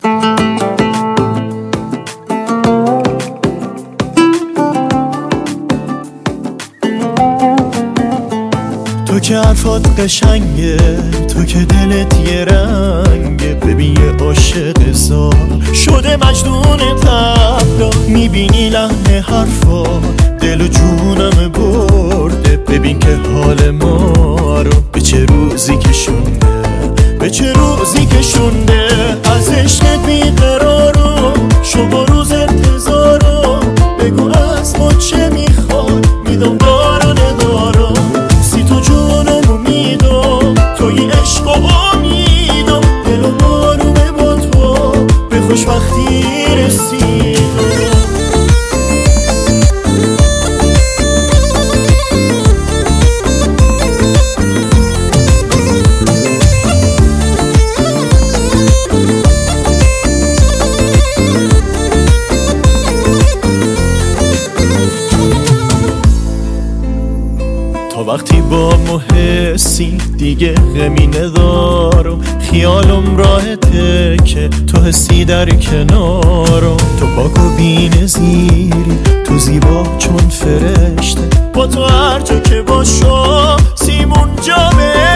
تو که حرفات قشنگه، تو که دلت یه رنگه، ببین یه عاشق زار شده مجنون تبلا، میبینی لحن حرفات دل و جونم برده، ببین که حال ما رو به چه روزی کشونده، به چه روزی کشونده. از عشقت بیقرارم شما روز انتظارم، بگو از ما چه میخواد، میدم دارم ندارم، سی تو جونمو میدم، توی عشق و امیدم، دل و بارونه با تو به خوشبختی رسیدم. تا وقتی با محسی دیگه غمی ندارم، خیالم راحته که تو حسی در کنارم، تو پاک و بی‌نظیری، تو زیبا چون فرشته، با تو هر جا که باشم سیمون جا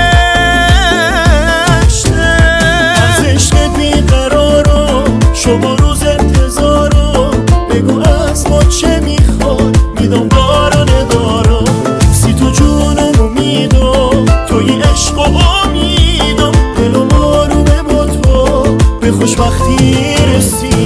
بهشته. از عشقت بیقرارم شما روز انتظارم، بگو از ما چه میخواد، میدم دارم ندارم، تو جونمو میدم، توی عشق و امیدم، دل و بارونه با تو به خوشبختی رسید.